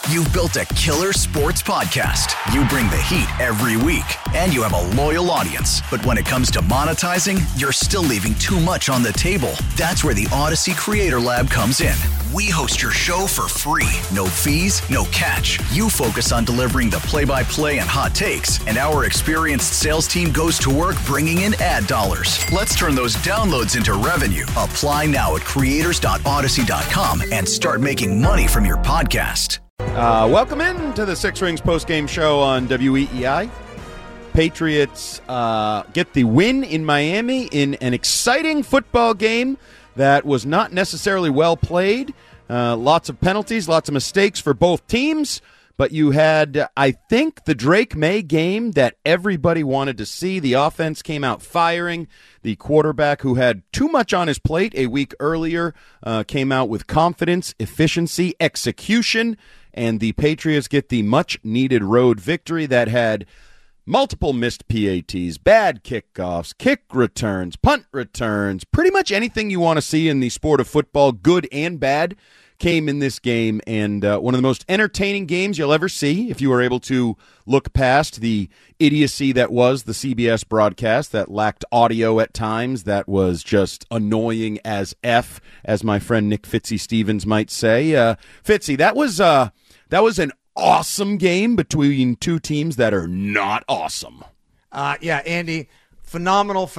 You've built a killer sports podcast. You bring the heat every week, and you have a loyal audience. But when it comes to monetizing, you're still leaving too much on the table. That's where the Odyssey Creator Lab comes in. We host your show for free. No fees, no catch. You focus on delivering the play-by-play and hot takes, and our experienced sales team goes to work bringing in ad dollars. Let's turn those downloads into revenue. Apply now at creators.odyssey.com and start making money from your podcast. Welcome in to the Six Rings postgame show on WEEI. Patriots get the win in Miami in an exciting football game that was not necessarily well played. Lots of penalties, lots of mistakes for both teams. But you had, I think, the Drake May game that everybody wanted to see. The offense came out firing. The quarterback, who had too much on his plate a week earlier, came out with confidence, efficiency, execution. And the Patriots get the much-needed road victory that had multiple missed PATs, bad kickoffs, kick returns, punt returns, pretty much anything you want to see in the sport of football, good and bad, came in this game. And one of the most entertaining games you'll ever see, if you were able to look past the idiocy that was the CBS broadcast that lacked audio at times, that was just annoying as F, as my friend Nick Fitzy Stevens might say. Fitzy, that was an awesome game between two teams that are not awesome. Yeah, Andy, phenomenal,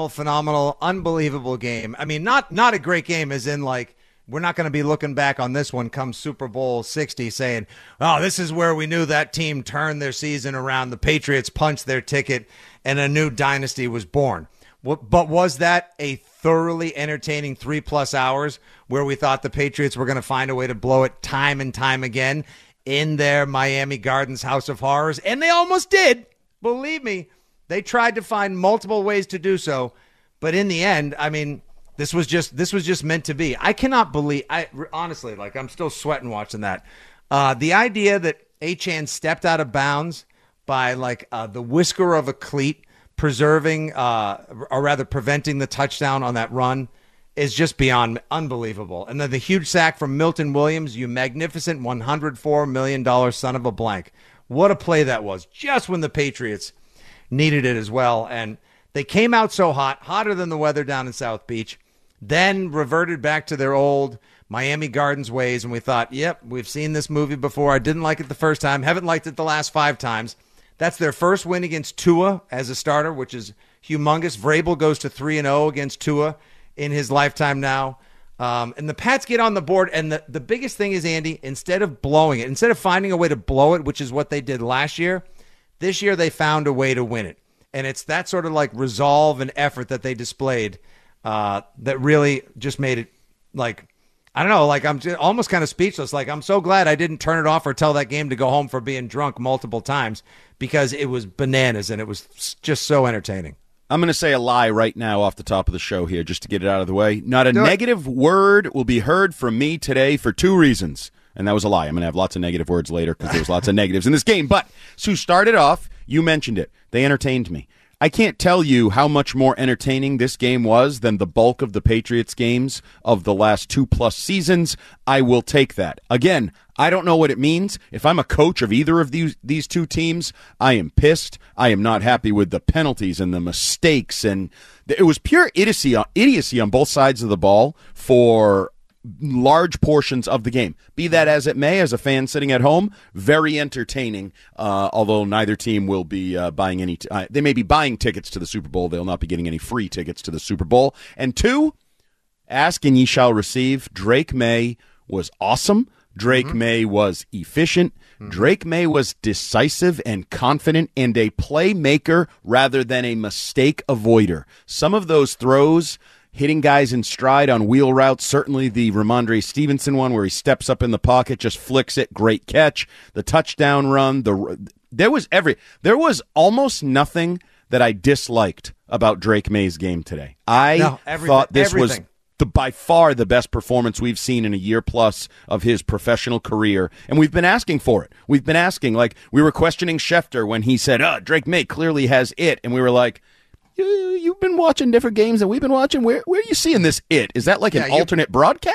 unbelievable game. I mean, not a great game as in, like, we're not going to be looking back on this one come Super Bowl 60 saying, oh, this is where we knew that team turned their season around. The Patriots punched their ticket and a new dynasty was born. But was that a thoroughly entertaining 3+ hours where we thought the Patriots were going to find a way to blow it time and time again in their Miami Gardens House of Horrors? And they almost did. Believe me, they tried to find multiple ways to do so. But in the end, I mean, this was just meant to be. I cannot believe, honestly, like, I'm still sweating watching that. The idea that Achane stepped out of bounds by like the whisker of a cleat, preventing the touchdown on that run is just beyond unbelievable. And then the huge sack from Milton Williams, you magnificent $104 million son of a blank. What a play that was, just when the Patriots needed it as well. And they came out so hot, hotter than the weather down in South Beach, then reverted back to their old Miami Gardens ways. And we thought, yep, we've seen this movie before. I didn't like it the first time, haven't liked it the last 5 times. That's their first win against Tua as a starter, which is humongous. Vrabel goes to 3-0 against Tua in his lifetime now. And the Pats get on the board. And the biggest thing is, Andy, instead of blowing it, instead of finding a way to blow it, which is what they did last year, this year they found a way to win it. And it's that sort of like resolve and effort that they displayed that really just made it, like, I don't know, like, I'm almost kind of speechless. Like, I'm so glad I didn't turn it off or tell that game to go home for being drunk multiple times, because it was bananas and it was just so entertaining. I'm going to say a lie right now off the top of the show here, just to get it out of the way. Not a negative word will be heard from me today for 2 reasons. And that was a lie. I'm going to have lots of negative words later because there was lots of negatives in this game. But to start it off, you mentioned it. They entertained me. I can't tell you how much more entertaining this game was than the bulk of the Patriots games of the last 2+ seasons. I will take that. Again, I don't know what it means. If I'm a coach of either of these two teams, I am pissed. I am not happy with the penalties and the mistakes. And it was pure idiocy on both sides of the ball for large portions of the game. Be that as it may, as a fan sitting at home, very entertaining, although neither team will be buying any they may be buying tickets to the Super Bowl. They'll not be getting any free tickets to the Super Bowl. And 2, ask and ye shall receive. Drake May was awesome. Drake May was efficient. Drake May was decisive and confident and a playmaker rather than a mistake avoider. Some of those throws, hitting guys in stride on wheel routes, certainly the Ramondre Stevenson one where he steps up in the pocket, just flicks it, great catch. The touchdown run, there was almost nothing that I disliked about Drake May's game today. I thought this was by far the best performance we've seen in a year plus of his professional career, and we've been asking for it. We've been asking, like, we were questioning Schefter when he said, Drake May clearly has it, and we were like, you've been watching different games than we've been watching. Where are you seeing this it? Is that like an alternate broadcast?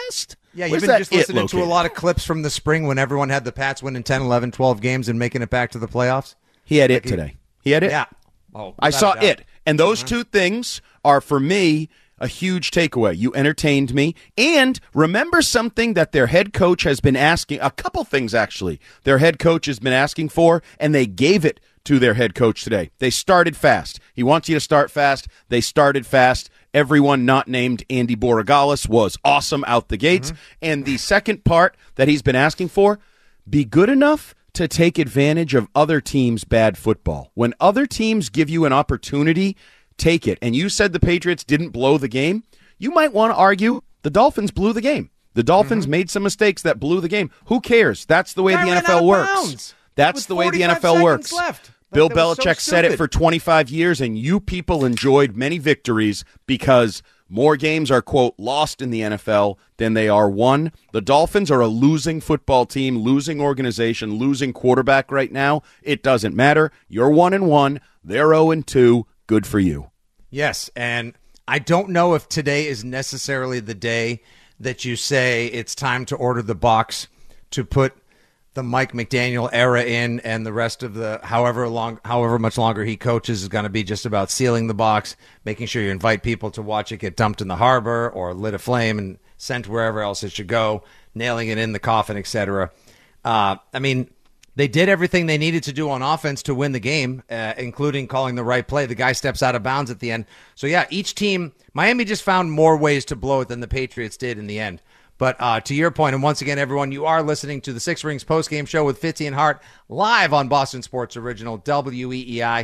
Yeah, you've Where's been that just it listening to a located? lot of clips from the spring when everyone had the Pats winning 10, 11, 12 games and making it back to the playoffs. He had it today. He had it. Yeah. Oh, I saw without a doubt. it. And those two things are, for me, a huge takeaway. You entertained me. And remember something that their head coach has been asking, a couple things actually, their head coach has been asking for, and they gave it to their head coach today. They started fast. He wants you to start fast. They started fast. Everyone not named Andy Borregales was awesome out the gates. And the second part that he's been asking for, be good enough to take advantage of other teams' bad football. When other teams give you an opportunity, take it. And you said the Patriots didn't blow the game. You might want to argue the Dolphins blew the game. The Dolphins made some mistakes that blew the game. Who cares? That's the way Guy the ran out NFL of works. bounds That's with the way the 45 NFL seconds works. left. Bill That was so Belichick said it stupid. for 25 years, and you people enjoyed many victories because more games are, quote, lost in the NFL than they are won. The Dolphins are a losing football team, losing organization, losing quarterback right now. It doesn't matter. You're 1-1. They're 0-2. Good for you. Yes, and I don't know if today is necessarily the day that you say it's time to order the box to put the Mike McDaniel era in, and the rest of the however much longer he coaches is going to be just about sealing the box, making sure you invite people to watch it get dumped in the harbor or lit aflame and sent wherever else it should go, nailing it in the coffin, etc. I mean, they did everything they needed to do on offense to win the game, including calling the right play. The guy steps out of bounds at the end. So, yeah, each team, Miami just found more ways to blow it than the Patriots did in the end. But to your point, and once again, everyone, you are listening to the Six Rings postgame show with Fitzy and Hart live on Boston Sports Original, WEEI.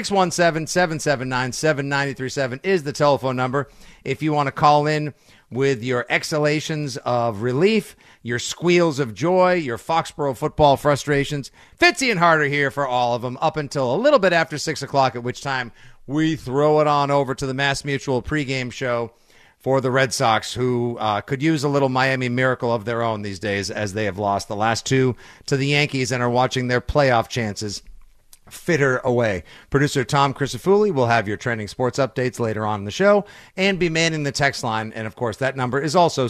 617-779-7937 is the telephone number. If you want to call in with your exhalations of relief, your squeals of joy, your Foxborough football frustrations, Fitzy and Hart are here for all of them up until a little bit after 6 o'clock, at which time we throw it on over to the Mass Mutual pregame show for the Red Sox, who could use a little Miami miracle of their own these days, as they have lost the last two to the Yankees and are watching their playoff chances fitter away. Producer Tom Crisafulli will have your trending sports updates later on in the show and be manning the text line. And, of course, that number is also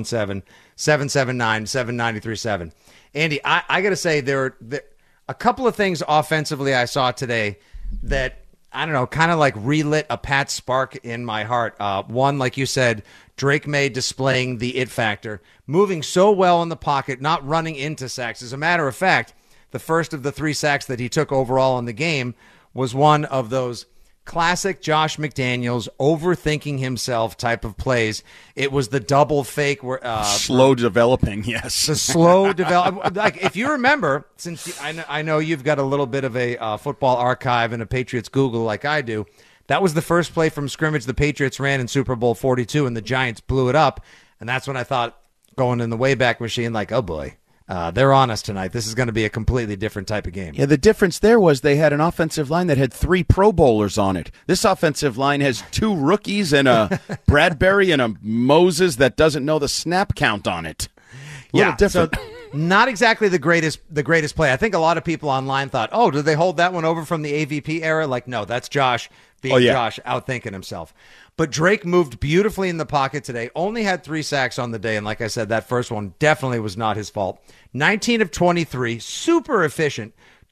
617-779-7937. Andy, I got to say, there are a couple of things offensively I saw today that, I don't know, kind of like relit a Pat spark in my heart. One, like you said, Drake May displaying the it factor, moving so well in the pocket, not running into sacks. As a matter of fact, the first of the 3 sacks that he took overall in the game was one of those classic Josh McDaniels overthinking himself type of plays. It was the double fake where Slow developing, yes. the slow develop. Like, if you remember, since I know you've got a little bit of a football archive and a Patriots Google like I do, that was the first play from scrimmage the Patriots ran in Super Bowl 42, and the Giants blew it up. And that's when I thought, going in the Wayback Machine, like, oh boy, they're on us tonight. This is going to be a completely different type of game. Yeah, the difference there was they had an offensive line that had 3 Pro Bowlers on it. This offensive line has 2 rookies and a Bradbury and a Moses that doesn't know the snap count on it. A little different. So not exactly the greatest play. I think a lot of people online thought, oh, did they hold that one over from the AVP era? Like, no, that's Josh being Josh, outthinking himself. But Drake moved beautifully in the pocket today, only had 3 sacks on the day, and like I said, that first one definitely was not his fault. 19 of 23, super efficient,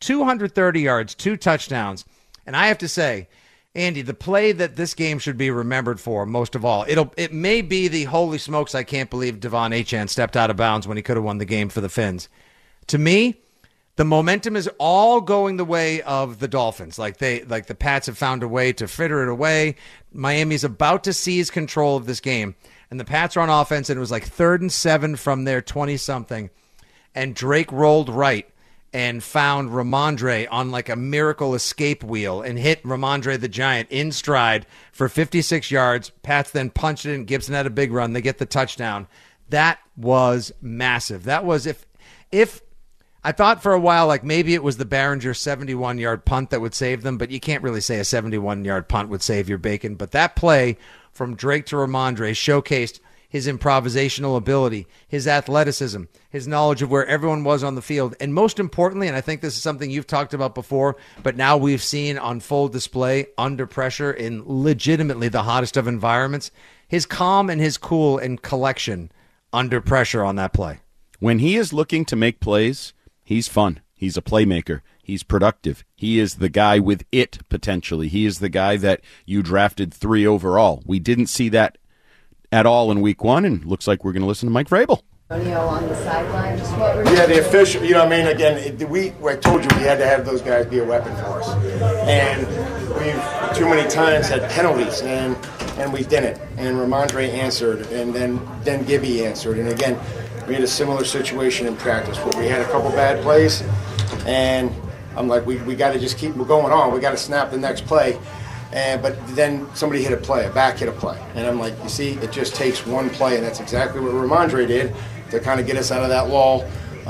230 yards, 2 touchdowns. And I have to say, Andy, the play that this game should be remembered for most of all, it may be the holy smokes, I can't believe Devon Achane stepped out of bounds when he could have won the game for the Fins. To me, the momentum is all going the way of the Dolphins. Like the Pats have found a way to fritter it away. Miami's about to seize control of this game. And the Pats are on offense, and it was like 3rd and 7 from their 20-something. And Drake rolled right and found Ramondre on like a miracle escape wheel and hit Ramondre the Giant in stride for 56 yards. Pats then punched it in. Gibson had a big run. They get the touchdown. That was massive. That was if I thought for a while, like maybe it was the Behringer 71-yard punt that would save them, but you can't really say a 71-yard punt would save your bacon. But that play from Drake to Ramondre showcased his improvisational ability, his athleticism, his knowledge of where everyone was on the field. And most importantly, and I think this is something you've talked about before, but now we've seen on full display under pressure in legitimately the hottest of environments, his calm and his cool and collection under pressure on that play. When he is looking to make plays, he's fun. He's a playmaker. He's productive. He is the guy with it, potentially. He is the guy that you drafted 3 overall. We didn't see that at all in week 1, and looks like we're going to listen to Mike Vrabel. On the sideline, just what were the official, again, I told you we had to have those guys be a weapon for us. And we've too many times had penalties, and we didn't. And Ramondre answered, and then Gibby answered. And again, we had a similar situation in practice where we had a couple bad plays, and I'm like, we got to just keep going on. We got to snap the next play. But then somebody hit a back hit a play. And I'm like, you see, it just takes one play, and that's exactly what Ramondre did to kind of get us out of that lull.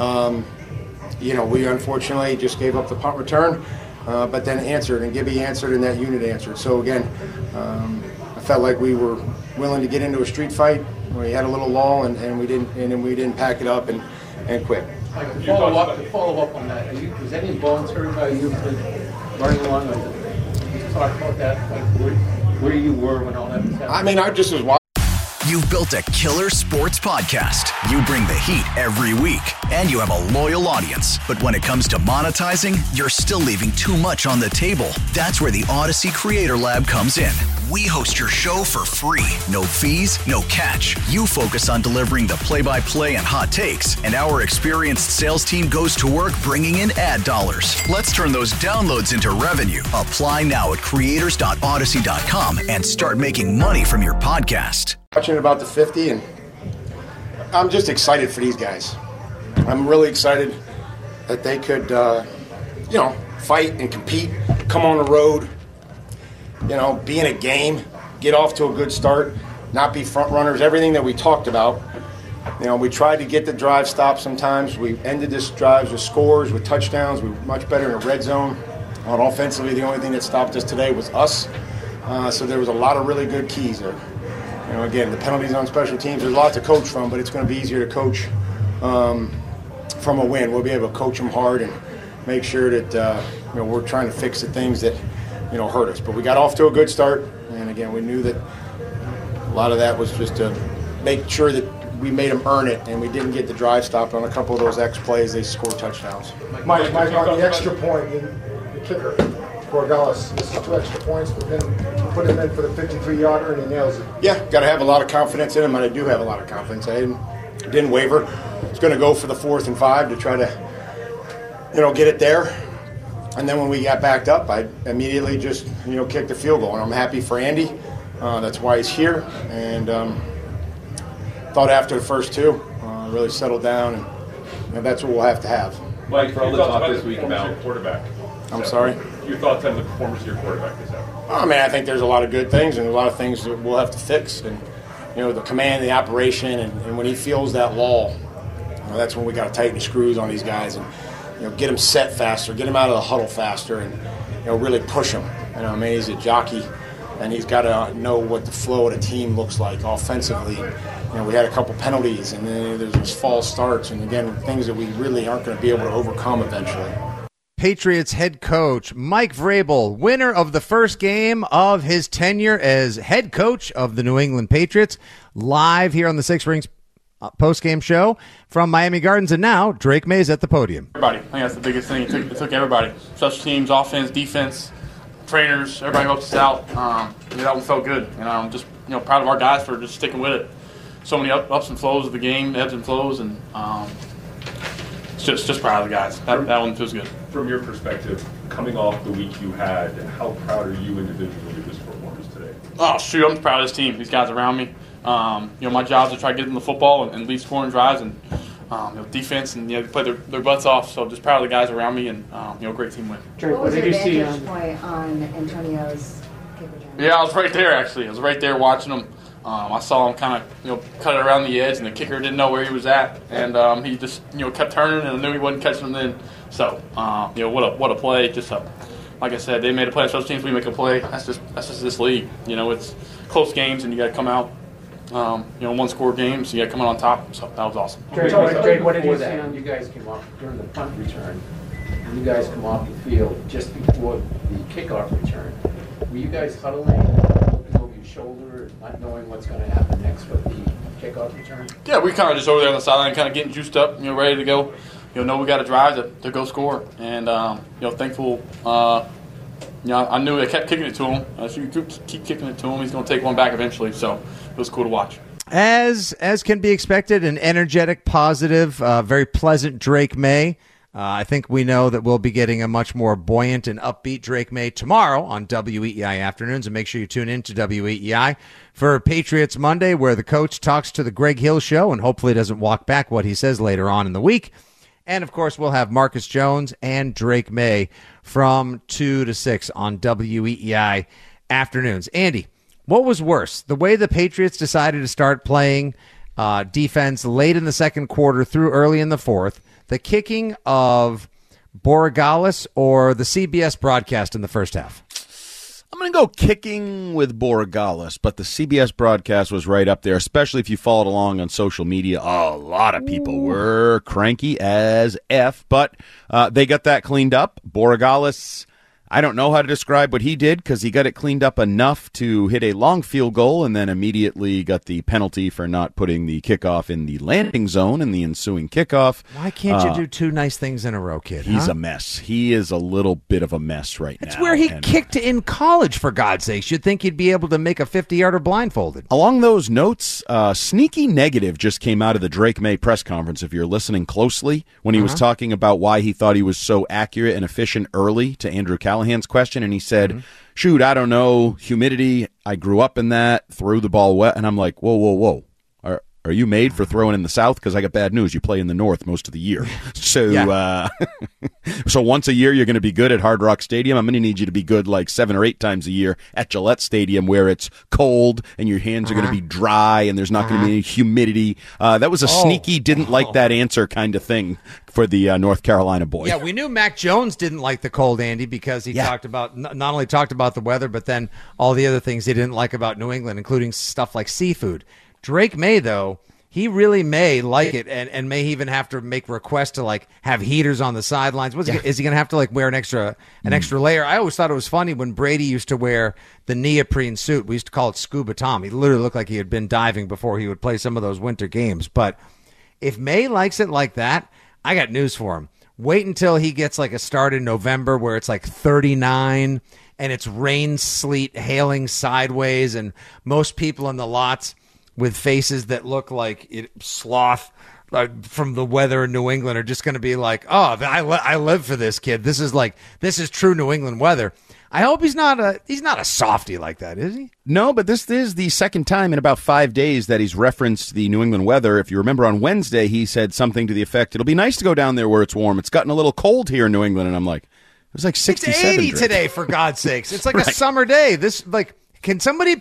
We unfortunately just gave up the punt return, but then answered, and Gibby answered, and that unit answered. So again, I felt like we were willing to get into a street fight. We had a little lull, and we didn't pack it up and quit. To follow up on that, was any involuntary by you running along? Talk about that, where you were when all that was happening. I mean, I just was watching. You've built a killer sports podcast. You bring the heat every week, and you have a loyal audience. But when it comes to monetizing, you're still leaving too much on the table. That's where the Odyssey Creator Lab comes in. We host your show for free. No fees, no catch. You focus on delivering the play-by-play and hot takes, and our experienced sales team goes to work bringing in ad dollars. Let's turn those downloads into revenue. Apply now at creators.odyssey.com and start making money from your podcast. Watching about the 50, and I'm just excited for these guys. I'm really excited that they could, fight and compete, come on the road, be in a game, get off to a good start, not be front runners, everything that we talked about. We tried to get the drive stopped sometimes. We ended this drives with scores, with touchdowns. We were much better in the red zone. On offensively, the only thing that stopped us today was us. So there was a lot of really good keys there. Again, the penalties on special teams, there's a lot to coach from, but it's going to be easier to coach from a win. We'll be able to coach them hard and make sure that we're trying to fix the things that hurt us. But we got off to a good start, and again, we knew that a lot of that was just to make sure that we made them earn it, and we didn't get the drive stopped on a couple of those X plays. They scored touchdowns. Mike, on the extra point, the kicker. Borgalis, this is 2 extra points, but then put him in for the 53-yarder and he nails it. Yeah, got to have a lot of confidence in him, and I do have a lot of confidence. I didn't waver. I was going to go for the 4th and 5 to try to, get it there. And then when we got backed up, I immediately just, kicked the field goal. And I'm happy for Andy. That's why he's here. And thought after the first 2, really settled down, and that's what we'll have to have. Mike, for all the talk this week about quarterback. I'm sorry? Your thoughts on the performance of your quarterback this afternoon? I think there's a lot of good things and a lot of things that we'll have to fix. And, the command, the operation, and when he feels that lull, that's when we got to tighten the screws on these guys and, get them set faster, get them out of the huddle faster, and, really push them. He's a jockey, and he's got to know what the flow of the team looks like offensively. We had a couple penalties, and then there's those false starts, and, again, things that we really aren't going to be able to overcome eventually. Patriots head coach Mike Vrabel, winner of the first game of his tenure as head coach of the New England Patriots, live here on the Six Rings post-game show from Miami Gardens. And now, Drake Mays at the podium. Everybody. I think that's the biggest thing. It took everybody. Special teams, offense, defense, trainers, everybody helped us out. That one felt good. And I'm just proud of our guys for just sticking with it. So many ups and flows of the game, ebbs and flows, and just proud of the guys. That one feels good. From your perspective, coming off the week you had, how proud are you individually of this performance today? Oh, shoot, I'm proud of this team. These guys around me. My job is to try to get them the football and lead scoring drives and defense and they play their butts off. So just proud of the guys around me and great team win. What was your vantage point on Antonio's kick return? Yeah, I was right there actually. I was right there watching him. I saw him kind of cut it around the edge, and the kicker didn't know where he was at, and he just kept turning, and I knew he wasn't catching him then. So what a play! Just like I said, they made a play on special teams. We make a play. That's just this league. It's close games, and you got to come out. One score games, so you got to come out on top. So that was awesome. Drake, what did you see on you guys came off during the punt return? When you guys come off the field just before the kickoff return, were you guys huddling? your shoulder, not knowing what's going to happen next with the kickoff return? Yeah, we kind of just over there on the sideline, kind of getting juiced up, ready to go. Know we got to drive to go score, and thankful. I knew they kept kicking it to him. So you keep kicking it to him, he's going to take one back eventually. So it was cool to watch. As can be expected, an energetic, positive, very pleasant Drake May. I think we know that we'll be getting a much more buoyant and upbeat Drake May tomorrow on WEEI Afternoons. And make sure you tune in to WEEI for Patriots Monday, where the coach talks to the Greg Hill Show and hopefully doesn't walk back what he says later on in the week. And, of course, we'll have Marcus Jones and Drake May from 2 to 6 on WEEI Afternoons. Andy, what was worse, the way the Patriots decided to start playing defense late in the second quarter through early in the fourth, the kicking of Borregales, or the CBS broadcast in the first half? I'm going to go kicking with Borregales, but the CBS broadcast was right up there, especially if you followed along on social media. A lot of people were cranky as F, but they got that cleaned up. Borregales, I don't know how to describe what he did because he got it cleaned up enough to hit a long field goal and then immediately got the penalty for not putting the kickoff in the landing zone in the ensuing kickoff. Why can't you do two nice things in a row, kid? He's a mess. He is a little bit of a mess right now. That's where he kicked in college, for God's sakes. You'd think he'd be able to make a 50-yarder blindfolded. Along those notes, sneaky negative just came out of the Drake May press conference, if you're listening closely, when he was talking about why he thought he was so accurate and efficient early to Andrew Callahan's question, and he said, shoot, I don't know, humidity, I grew up in that, threw the ball wet, and I'm like, whoa. Are you made for throwing in the South? Because I got bad news. You play in the North most of the year. So so once a year you're going to be good at Hard Rock Stadium. I'm going to need you to be good like 7 or 8 times a year at Gillette Stadium, where it's cold and your hands are going to be dry and there's not going to be any humidity. That was a sneaky didn't like that answer kind of thing for the North Carolina boy. Yeah, we knew Mac Jones didn't like the cold, Andy, because he talked about not only talked about the weather, but then all the other things he didn't like about New England, including stuff like seafood. Drake May, though, he really may like it and may even have to make requests to like have heaters on the sidelines. Is he going to have to like wear an extra layer? I always thought it was funny when Brady used to wear the neoprene suit. We used to call it Scuba Tom. He literally looked like he had been diving before he would play some of those winter games. But if May likes it like that, I got news for him. Wait until he gets like a start in November where it's like 39 and it's rain, sleet, hailing sideways, and most people in the lots with faces that look like sloth from the weather in New England are just going to be like, oh, I live for this, kid. This is true New England weather. I hope he's not a softie like that, is he? No, but this is the second time in about 5 days that he's referenced the New England weather. If you remember on Wednesday, he said something to the effect, it'll be nice to go down there where it's warm. It's gotten a little cold here in New England. And I'm like, it was like 67. It's 80 today, for God's sakes. It's like a summer day. Can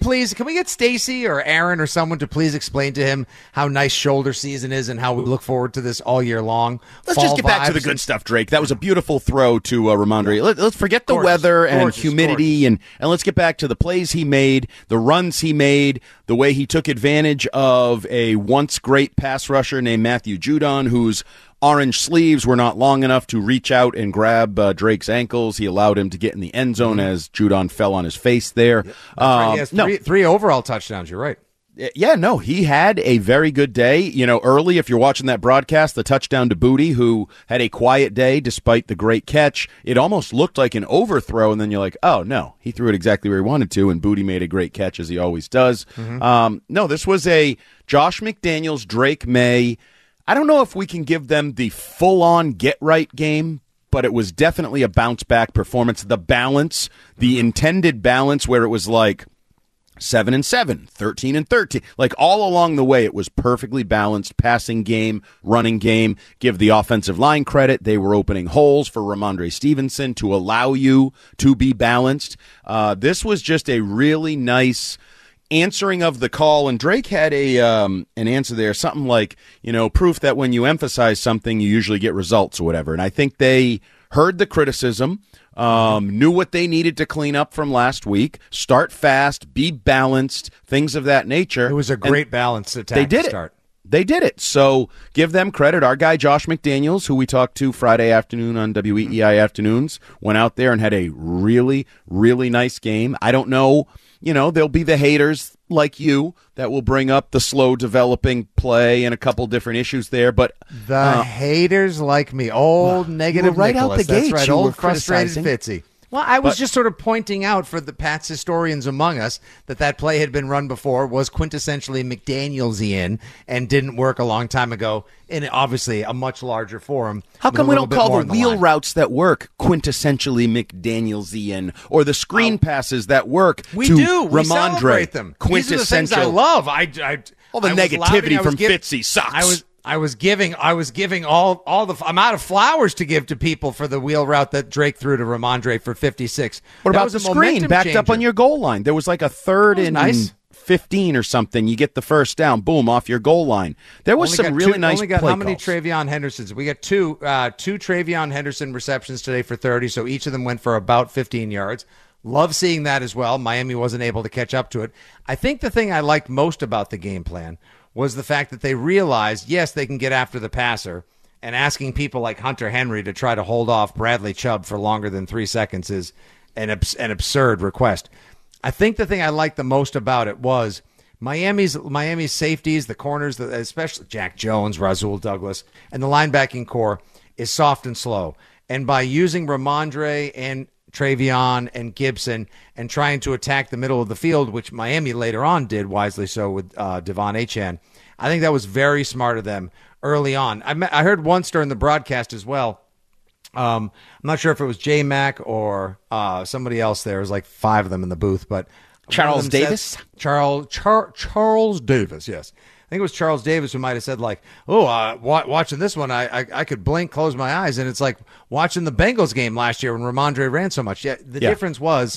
we get Stacy or Aaron or someone to please explain to him how nice shoulder season is and how we look forward to this all year long? Let's just get back to the good stuff, Drake. That was a beautiful throw to Ramondre. Let's forget the weather and humidity, and let's get back to the plays he made, the runs he made, the way he took advantage of a once great pass rusher named Matthew Judon, whose orange sleeves were not long enough to reach out and grab Drake's ankles. He allowed him to get in the end zone as Judon fell on his face there. He has three overall touchdowns. You're right. Yeah, no, he had a very good day. Early, if you're watching that broadcast, the touchdown to Booty, who had a quiet day despite the great catch. It almost looked like an overthrow, and then you're like, oh, no, he threw it exactly where he wanted to, and Booty made a great catch, as he always does. No, this was a Josh McDaniels, Drake May. I don't know if we can give them the full-on get-right game, but it was definitely a bounce-back performance. The balance, the intended balance where it was like 7-7, 13-13. Like all along the way, it was perfectly balanced. Passing game, running game. Give the offensive line credit. They were opening holes for Ramondre Stevenson to allow you to be balanced. This was just a really nice answering of the call, and Drake had an answer there, something like, proof that when you emphasize something, you usually get results or whatever. And I think they heard the criticism, knew what they needed to clean up from last week, start fast, be balanced, things of that nature. It was a great balanced attack. They did to start. they did it. So give them credit. Our guy Josh McDaniels, who we talked to Friday afternoon on WEEI Afternoons, went out there and had a really, really nice game. I don't know, there'll be the haters like you that will bring up the slow developing play and a couple different issues there, but the haters like me, negative right Nicholas. out the That's gate, right, you old were frustrated criticizing. Fitzy. Well, I was just sort of pointing out for the Pats historians among us that play had been run before, was quintessentially McDanielsian, and didn't work a long time ago in obviously a much larger forum. How come we don't call the wheel routes that work quintessentially McDanielsian, or the screen passes that work we to do. We Ramondre? celebrate them. These are the things I love. All the negativity from Fitzy sucks. I was giving all the. I'm out of flowers to give to people for the wheel route that Drake threw to Ramondre for 56. What about the screen backed up on your goal line? There was like a third and 15 or something. You get the first down, boom, off your goal line. There was some really nice play calls. How many Travion Hendersons? We got two Travion Henderson receptions today for 30, so each of them went for about 15 yards. Love seeing that as well. Miami wasn't able to catch up to it. I think the thing I liked most about the game plan was the fact that they realized, yes, they can get after the passer, and asking people like Hunter Henry to try to hold off Bradley Chubb for longer than 3 seconds is an absurd request. I think the thing I liked the most about it was Miami's safeties, the corners, especially Jack Jones, Rasul Douglas, and the linebacking core is soft and slow. And by using Ramondre and Travion and Gibson and trying to attack the middle of the field, which Miami later on did, wisely so, with Devon Achane, I think that was very smart of them early on. I heard once during the broadcast as well, I'm not sure if it was J-Mac or somebody else. There was like 5 of them in the booth, but Charles Davis? Charles Davis, yes. I think it was Charles Davis who might have said, like, watching this one, I could blink, close my eyes, and it's like watching the Bengals game last year when Ramondre ran so much. Yeah, the difference was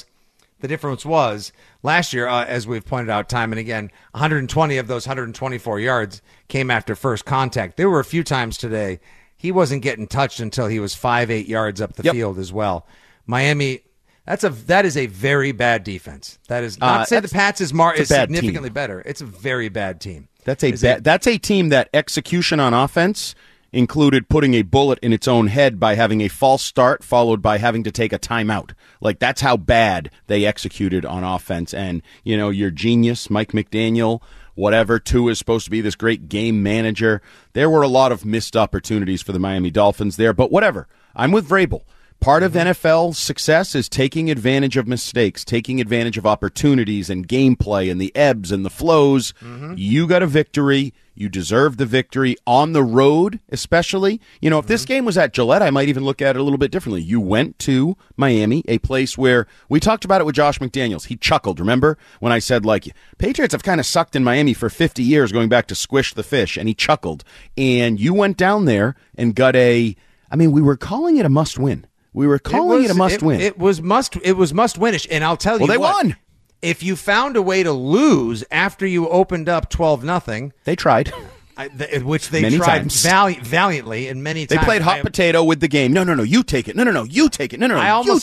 last year, as we've pointed out time and again, 120 of those 124 yards came after first contact. There were a few times today he wasn't getting touched until he was 5-8 yards up the field as well. Miami, that is a very bad defense. That is not to say the Pats is significantly better. It's a very bad team. That's a team that execution on offense included putting a bullet in its own head by having a false start followed by having to take a timeout. Like, that's how bad they executed on offense. And, your genius, Mike McDaniel, whatever, Tua is supposed to be this great game manager. There were a lot of missed opportunities for the Miami Dolphins there, but whatever. I'm with Vrabel. Part of NFL success is taking advantage of mistakes, taking advantage of opportunities and gameplay and the ebbs and the flows. You got a victory. You deserve the victory on the road, especially. If this game was at Gillette, I might even look at it a little bit differently. You went to Miami, a place where we talked about it with Josh McDaniels. He chuckled, remember, when I said, Patriots have kind of sucked in Miami for 50 years going back to Squish the Fish, and he chuckled. And you went down there and got we were calling it a must-win. We were calling it a must-win. It was must-winish, and I'll tell you they won. If you found a way to lose after you opened up 12-0, they tried. Which they many tried times. Valiantly, and many times. They played hot potato with the game. No, you take it. No, you take it. No, I almost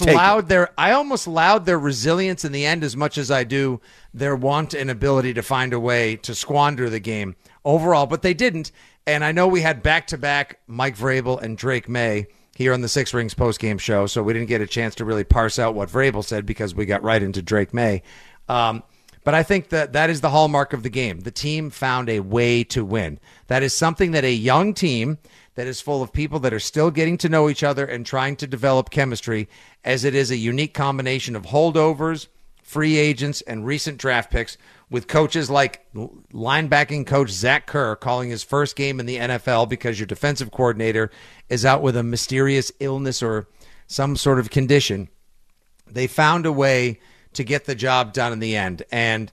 allowed their resilience in the end as much as I do their want and ability to find a way to squander the game overall, but they didn't. And I know we had back-to-back Mike Vrabel and Drake May here on the Six Rings postgame show, so we didn't get a chance to really parse out what Vrabel said because we got right into Drake May. But I think that is the hallmark of the game. The team found a way to win. That is something that a young team that is full of people that are still getting to know each other and trying to develop chemistry, as it is a unique combination of holdovers, free agents, and recent draft picks, with coaches like linebacking coach Zach Kerr calling his first game in the NFL because your defensive coordinator is out with a mysterious illness or some sort of condition. They found a way to get the job done in the end. And,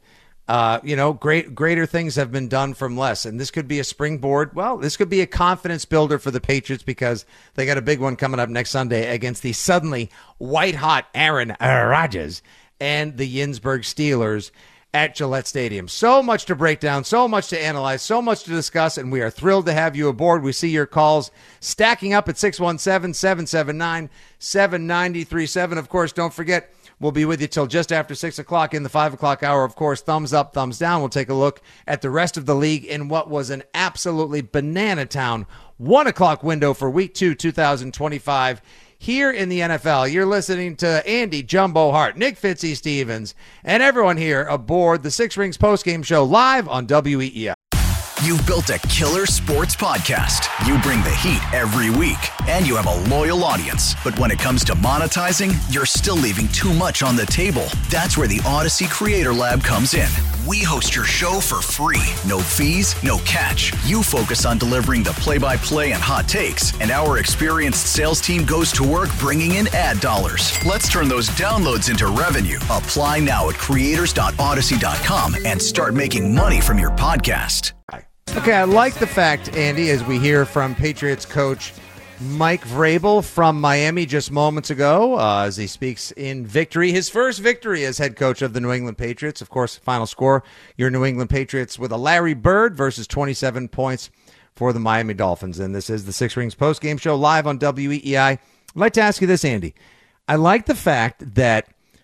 greater things have been done from less. And this could be a springboard. Well, this could be a confidence builder for the Patriots because they got a big one coming up next Sunday against the suddenly white-hot Aaron Rodgers and the Yinsburg Steelers at Gillette Stadium. So much to break down, so much to analyze, so much to discuss, and we are thrilled to have you aboard. We see your calls stacking up at 617-779-7937. Of course, don't forget, We'll be with you till just after 6 o'clock in the 5 o'clock hour. Of course, thumbs up, thumbs down. We'll take a look at the rest of the league in what was an absolutely banana town 1 o'clock window for Week 2, 2025. Here in the NFL, you're listening to Andy Jumbo Hart, Nick Fitzy Stevens, and everyone here aboard the Six Rings postgame show live on WEEI. You've built a killer sports podcast. You bring the heat every week, and you have a loyal audience. But when it comes to monetizing, you're still leaving too much on the table. That's where the Odyssey Creator Lab comes in. We host your show for free. No fees, no catch. You focus on delivering the play-by-play and hot takes, and our experienced sales team goes to work bringing in ad dollars. Let's turn those downloads into revenue. Apply now at creators.odyssey.com and start making money from your podcast. Okay, I like the fact, Andy, as we hear from Patriots coach Mike Vrabel from Miami just moments ago, as he speaks in victory, his first victory as head coach of the New England Patriots. Of course, final score, your New England Patriots with a Larry Bird versus 27 points for the Miami Dolphins. And this is the Six Rings postgame show live on WEEI. I'd like to ask you this, Andy. I like the fact that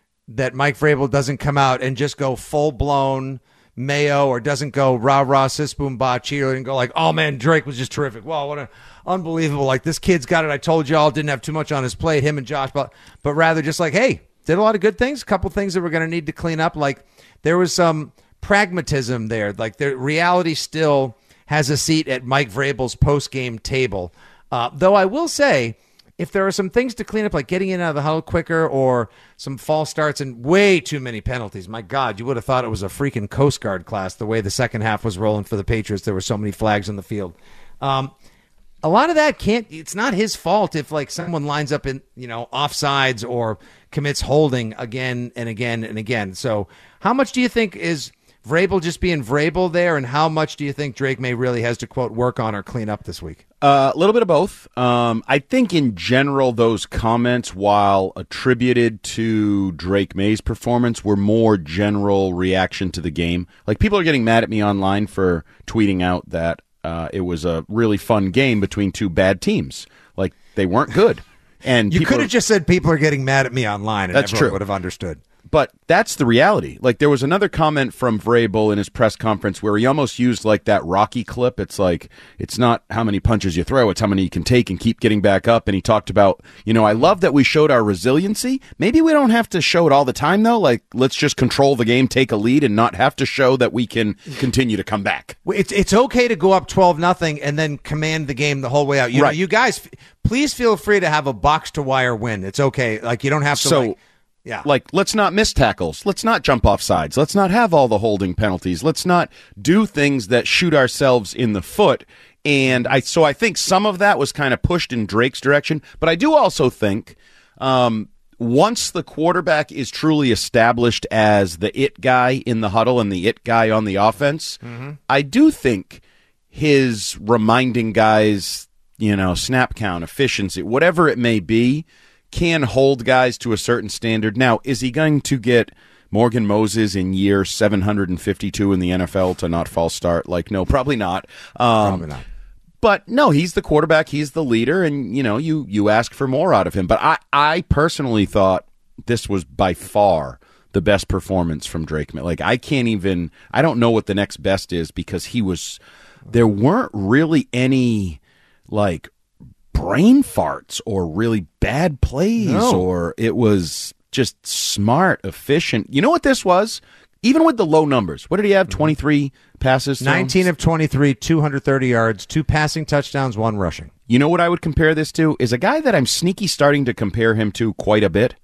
Mike Vrabel doesn't come out and just go full-blown Mayo, or doesn't go rah-rah, sis-boom-bah, cheerleading, and go like, oh, man, Drake was just terrific. Wow, what an unbelievable. Like, this kid's got it. I told y'all, didn't have too much on his plate, him and Josh, but rather just like, hey, did a lot of good things, a couple things that we're going to need to clean up. Like, there was some pragmatism there. Like, the reality still has a seat at Mike Vrabel's post-game table. Though I will say, if there are some things to clean up, like getting in and out of the huddle quicker or some false starts and way too many penalties, my God, you would have thought it was a freaking Coast Guard class the way the second half was rolling for the Patriots. There were so many flags on the field. A lot of that it's not his fault if like someone lines up in, offsides or commits holding again and again and again. So how much do you think is Vrabel just being Vrabel there, and how much do you think Drake May really has to, quote, work on or clean up this week? A little bit of both. I think in general those comments, while attributed to Drake May's performance, were more general reaction to the game. Like, people are getting mad at me online for tweeting out that it was a really fun game between two bad teams. Like, they weren't good. And you could have just said people are getting mad at me online, and that's everyone true. Would have understood. But that's the reality. Like, there was another comment from Vrabel in his press conference where he almost used like that Rocky clip. It's like, it's not how many punches you throw, it's how many you can take and keep getting back up. And he talked about, I love that we showed our resiliency. Maybe we don't have to show it all the time, though. Like, let's just control the game, take a lead, and not have to show that we can continue to come back. It's okay to go up 12-0 and then command the game the whole way out. Right. You guys, please feel free to have a box-to-wire win. It's okay. Like, you don't have to, yeah. Like, let's not miss tackles. Let's not jump off sides. Let's not have all the holding penalties. Let's not do things that shoot ourselves in the foot. And I think some of that was kind of pushed in Drake's direction. But I do also think once the quarterback is truly established as the it guy in the huddle and the it guy on the offense, I do think his reminding guys, snap count, efficiency, whatever it may be, can hold guys to a certain standard. Now, is he going to get Morgan Moses in year 752 in the NFL to not false start? Like, no, probably not. Probably not. But no, he's the quarterback, he's the leader, and you ask for more out of him. But I personally thought this was by far the best performance from Drake May. Like, I don't know what the next best is, because there weren't really any like brain farts or really bad plays, or it was just smart, efficient. You know what this was? Even with the low numbers, what did he have? 23 passes? 19 of 23, 230 yards, 2 passing touchdowns, 1 rushing. You know what I would compare this to? Is a guy that I'm sneaky starting to compare him to quite a bit.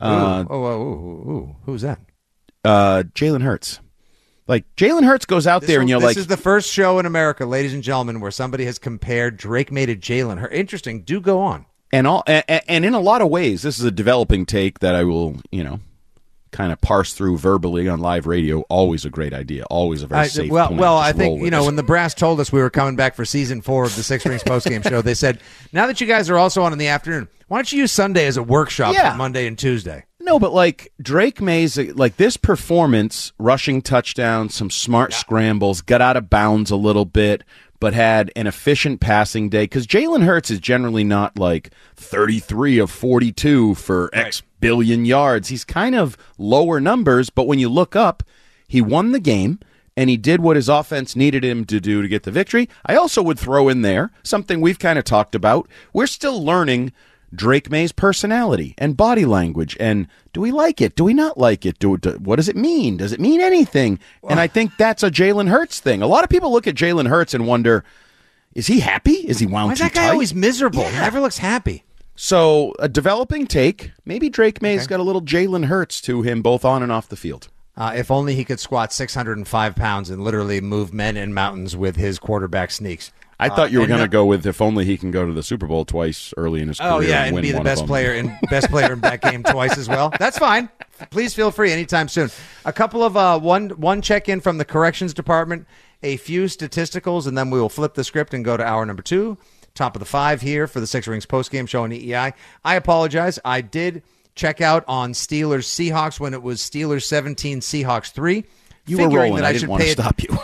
Who's that? Jalen Hurts. Like, Jalen Hurts goes out there and you're like... This is the first show in America, ladies and gentlemen, where somebody has compared Drake May to Jalen Hurts. Interesting. Do go on. And in a lot of ways, this is a developing take that I will, kind of parse through verbally on live radio. Always a great idea. Always a very safe point. Well, I think, when the brass told us we were coming back for season 4 of the Six Rings postgame show, they said, now that you guys are also on in the afternoon, why don't you use Sunday as a workshop for Monday and Tuesday? No, but like Drake May's, like this performance, rushing touchdowns, some smart scrambles, got out of bounds a little bit, but had an efficient passing day, because Jalen Hurts is generally not like 33 of 42 for X billion yards. He's kind of lower numbers, but when you look up, he won the game, and he did what his offense needed him to do to get the victory. I also would throw in there something we've kind of talked about. We're still learning Drake May's personality and body language, and do we like it? Do we not like it? What does it mean? Does it mean anything? And I think that's a Jalen Hurts thing. A lot of people look at Jalen Hurts and wonder, is he happy? Is he wound Why is too that guy tight? always miserable? Yeah. He never looks happy. So a developing take. Maybe Drake May's got a little Jalen Hurts to him, both on and off the field. If only he could squat 605 pounds and literally move men and mountains with his quarterback sneaks. I thought you were going to go with if only he can go to the Super Bowl twice early in his career. Oh yeah, and win be the one best of them. player in that game twice as well. That's fine. Please feel free anytime soon. A couple of one check in from the corrections department, a few statisticals, and then we will flip the script and go to hour number 2. Top of the 5 here for the Six Rings postgame show on EEI. I apologize. I did check out on Steelers Seahawks when it was Steelers 17, Seahawks 3. You were rolling. I didn't want to stop you.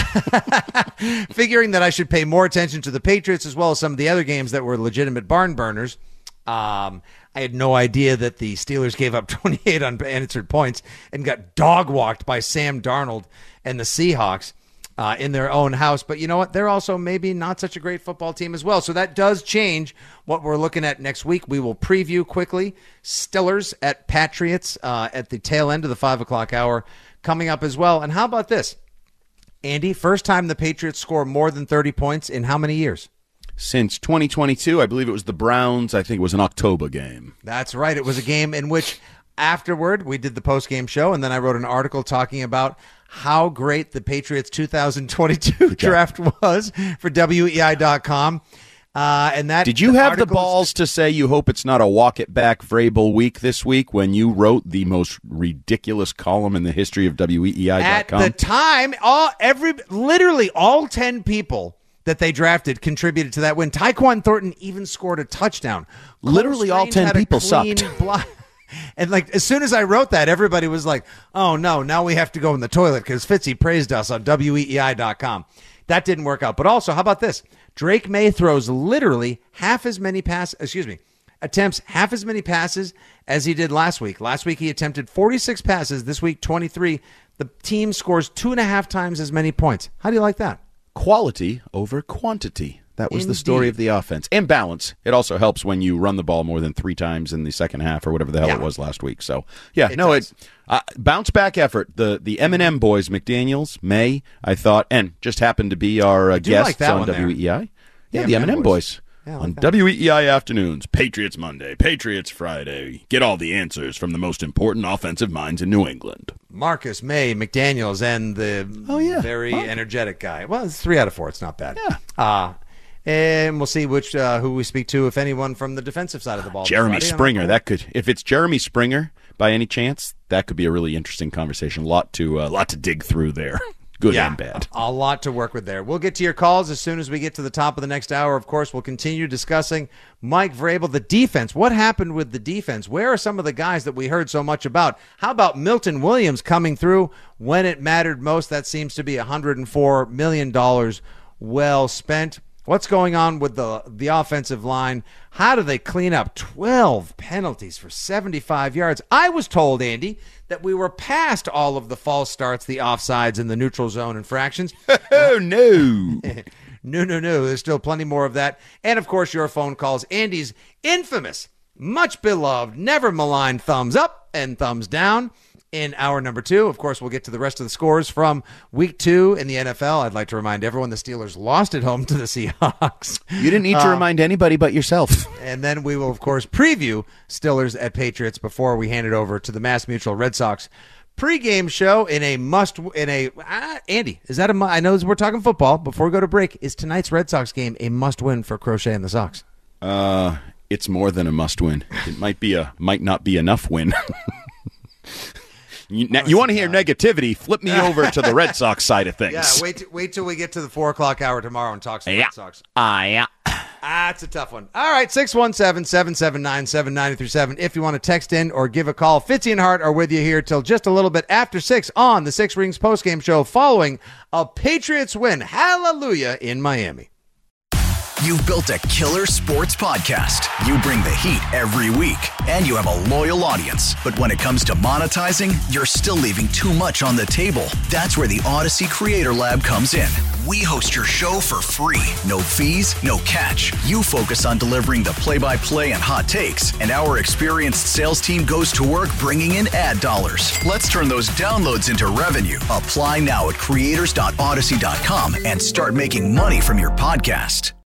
Figuring that I should pay more attention to the Patriots as well as some of the other games that were legitimate barn burners. I had no idea that the Steelers gave up 28 unanswered points and got dog-walked by Sam Darnold and the Seahawks in their own house. But you know what? They're also maybe not such a great football team as well. So that does change what we're looking at next week. We will preview quickly Steelers at Patriots at the tail end of the 5 o'clock hour coming up as well. And how about this? Andy, first time the Patriots score more than 30 points in how many years? Since 2022, I believe it was the Browns. I think it was an October game. That's right. It was a game in which afterward we did the post-game show, and then I wrote an article talking about how great the Patriots 2022 draft was for WEI.com. And that Did you have the balls to say you hope it's not a walk it back Vrabel week this week when you wrote the most ridiculous column in the history of WEEI.com? At the time, literally all 10 people that they drafted contributed to that win. Tyquan Thornton even scored a touchdown. Literally all 10 people sucked. And like as soon as I wrote that, everybody was like, oh no, now we have to go in the toilet because Fitzy praised us on WEEI.com. That didn't work out. But also, how about this? Drake May throws literally attempts half as many passes as he did last week. Last week he attempted 46 passes. This week, 23. The team scores 2.5 times as many points. How do you like that? Quality over quantity. That was the story of the offense. And balance. It also helps when you run the ball more than 3 times in the second half or whatever the hell it was last week. So, bounce back effort. The M&M boys, McDaniels, May, I thought, and just happened to be our guests on WEEI. Yeah, the M&M boys. On WEEI afternoons, Patriots Monday, Patriots Friday. Get all the answers from the most important offensive minds in New England. Marcus, May, McDaniels, and the very energetic guy. Well, it's 3 out of 4. It's not bad. Yeah. And we'll see who we speak to, if anyone, from the defensive side of the ball. Jeremy Springer. That could, if it's Jeremy Springer by any chance, that could be a really interesting conversation. A lot to dig through there. Good and bad. A lot to work with there. We'll get to your calls as soon as we get to the top of the next hour. Of course, we'll continue discussing Mike Vrabel, the defense. What happened with the defense? Where are some of the guys that we heard so much about? How about Milton Williams coming through when it mattered most? That seems to be $104 million well spent. What's going on with the offensive line? How do they clean up 12 penalties for 75 yards? I was told, Andy, that we were past all of the false starts, the offsides, and the neutral zone infractions. Oh, no. No. There's still plenty more of that. And, of course, your phone calls. Andy's infamous, much beloved, never maligned thumbs up and thumbs down. In hour number 2, of course, we'll get to the rest of the scores from week 2 in the NFL. I'd like to remind everyone the Steelers lost at home to the Seahawks. You didn't need to remind anybody but yourself. And then we will, of course, preview Steelers at Patriots before we hand it over to the Mass Mutual Red Sox pregame show Andy, is that I know we're talking football. Before we go to break, is tonight's Red Sox game a must-win for Crochet and the Sox? It's more than a must-win. It might not be enough win. You want to hear negativity? Flip me over to the Red Sox side of things. Yeah, wait till we get to the 4 o'clock hour tomorrow and talk some Red Sox. Yeah. It's a tough one. All right, 617-779-7937 if you want to text in or give a call. Fitzy and Hart are with you here till just a little bit after 6 on the Six Rings postgame show following a Patriots win. Hallelujah in Miami. You've built a killer sports podcast. You bring the heat every week, and you have a loyal audience. But when it comes to monetizing, you're still leaving too much on the table. That's where the Odyssey Creator Lab comes in. We host your show for free. No fees, no catch. You focus on delivering the play-by-play and hot takes, and our experienced sales team goes to work bringing in ad dollars. Let's turn those downloads into revenue. Apply now at creators.odyssey.com and start making money from your podcast.